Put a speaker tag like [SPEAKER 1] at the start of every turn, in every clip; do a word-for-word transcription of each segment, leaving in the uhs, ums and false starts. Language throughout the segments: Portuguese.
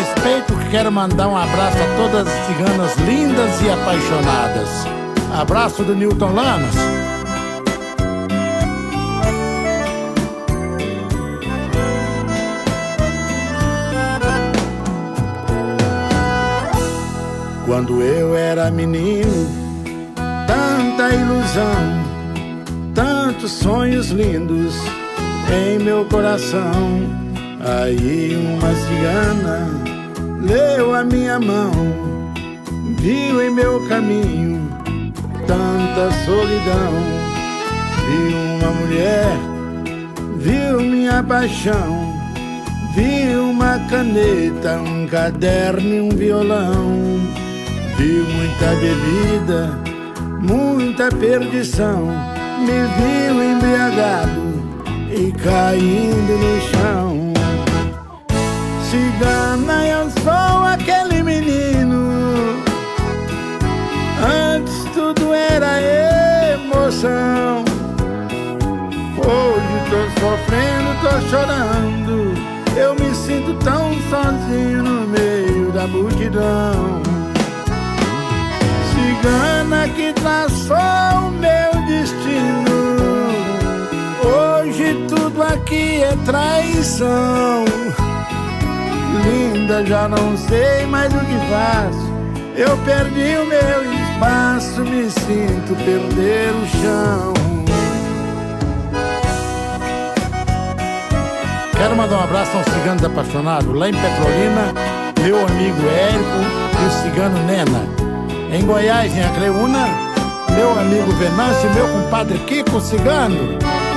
[SPEAKER 1] respeito, quero mandar um abraço a todas as ciganas lindas e apaixonadas. Abraço do Newton Lamas. Quando eu era menino, tanta ilusão, tantos sonhos lindos em meu coração. Aí uma cigana leu a minha mão, viu em meu caminho tanta solidão. Viu uma mulher, viu minha paixão, viu uma caneta, um caderno e um violão. Viu muita bebida, muita perdição, me viu embriagado e caindo no chão. Cigana, eu sou aquele menino, antes tudo era emoção. Hoje tô sofrendo, tô chorando, eu me sinto tão sozinho no meio da multidão. Cigana que traçou o meu destino, hoje tudo aqui é traição. Linda, já não sei mais o que faço, eu perdi o meu espaço, me sinto perder o chão. Quero mandar um abraço aos ciganos apaixonados lá em Petrolina, meu amigo Érico e o cigano Nena. Em Goiás, em Acreúna, meu amigo Venâncio e meu compadre Kiko Cigano.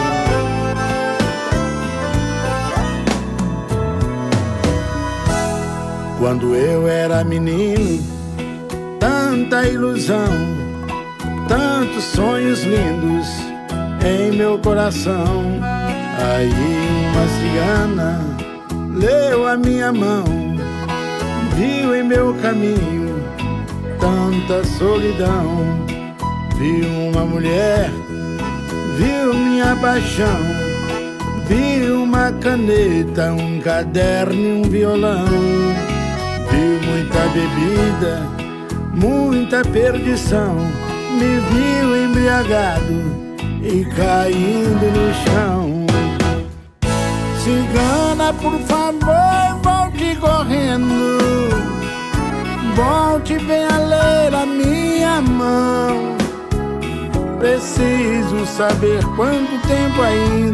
[SPEAKER 1] Quando eu era menino, tanta ilusão, tantos sonhos lindos em meu coração. Aí uma cigana leu a minha mão, viu em meu caminho tanta solidão. Viu uma mulher, viu minha paixão, viu uma caneta, um caderno e um violão. Viu muita bebida, muita perdição, me viu embriagado e caindo no chão. Cigana, por favor, volte correndo, volte, venha ler a minha mão. Preciso saber quanto tempo ainda